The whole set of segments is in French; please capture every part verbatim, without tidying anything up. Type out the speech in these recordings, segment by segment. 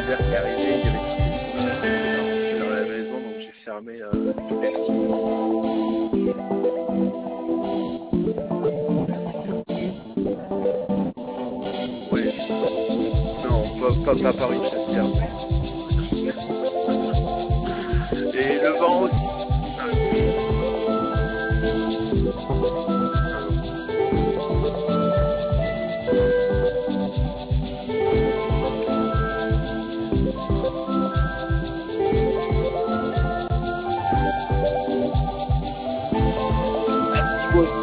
l'hiver qui arrivait, il y avait toutes les souris qui étaient parties dans la maison, donc j'ai fermé euh, toutes les ouais. Non, pas, pas, pas par une chassière. Et le vent aussi. Merci vous aussi.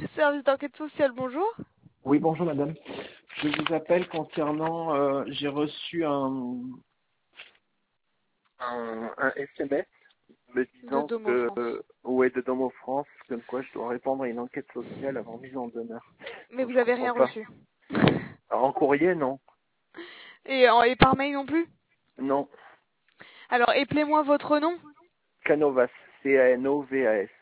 Service d'enquête sociale, bonjour. Oui, bonjour madame. Je vous appelle concernant, euh, j'ai reçu un, un, un S M S me De disant Domo que, France. euh, ouais, de Domo France, comme quoi je dois répondre à une enquête sociale avant mise en demeure. Mais Donc vous je avez comprends rien pas. reçu. Alors, en courrier, non. Et, en- et par mail non plus. Non. Alors, appelez-moi votre nom. Canovas, C A N O V A S.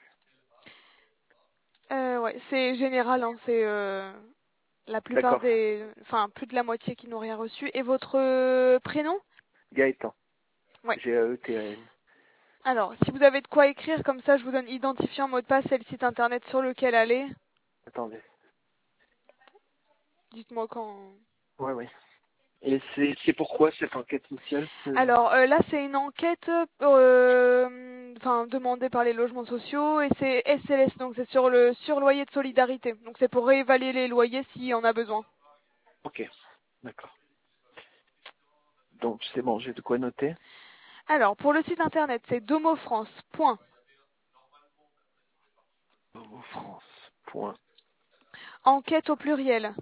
Euh, ouais, c'est général, hein, c'est euh, la plupart D'accord. des... Enfin, plus de la moitié qui n'ont rien reçu. Et votre euh, prénom? Gaëtan. Ouais. G A E T A N. Alors, si vous avez de quoi écrire, comme ça, je vous donne identifiant, mot de passe et le site internet sur lequel aller. Attendez. Dites-moi quand... Ouais, ouais. Et c'est c'est pourquoi cette enquête sociale c'est- Alors euh, là, c'est une enquête euh, enfin, demandée par les logements sociaux et c'est S L S, donc c'est sur le surloyer de solidarité. Donc c'est pour réévaluer les loyers s'il y en a besoin. Ok, d'accord. Donc c'est bon, j'ai de quoi noter. Alors, pour le site internet, c'est domofrance. Point. Domo France. Point. Enquête au pluriel.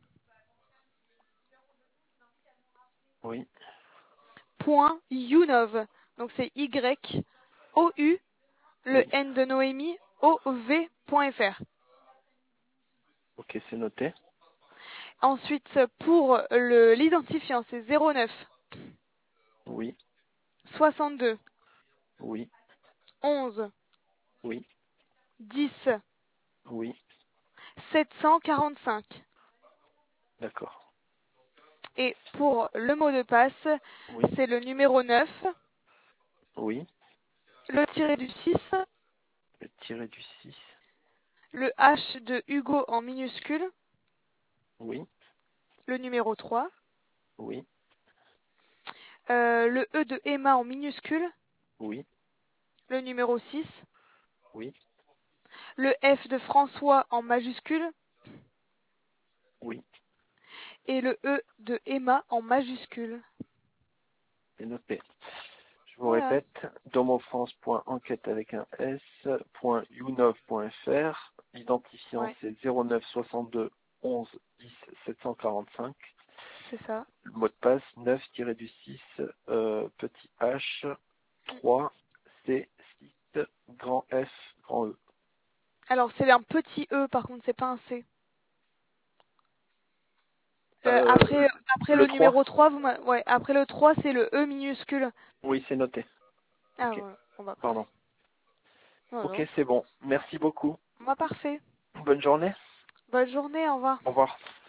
Oui. Point Younov. Donc c'est Y O U, le Oui. N de Noémie, O V point F R. Ok, c'est noté. Ensuite, pour le l'identifiant, c'est zéro neuf Oui, soixante-deux oui, onze oui, dix oui. sept cent quarante-cinq. D'accord. Et pour le mot de passe, Oui, c'est le numéro neuf, oui. le tiré du six, Le tiré du six. le H de Hugo en minuscule, Oui, le numéro trois, oui, euh, le E de Emma en minuscule, oui, le numéro six, oui, le F de François en majuscule oui. et le E de Emma en majuscule. C'est noté. Je vous Voilà, répète, domofrance.enquête avec un S, point younov.fr, identifiant ouais, c'est zéro neuf soixante-deux onze dix sept cent quarante-cinq, c'est ça. le mot de passe neuf du six, euh, petit h, trois, c six, grand F, grand E. Alors c'est un petit E par contre, c'est pas un C. Euh, Euh, après, après le le trois. numéro trois, vous m'a- ouais, après le trois, c'est le E minuscule. Oui, c'est noté. Ah Ok, voilà, bon bah pardon. parfait. Voilà. Ok, c'est bon. Merci beaucoup. Bah parfait. Bonne journée. Bonne journée, au revoir. Au revoir.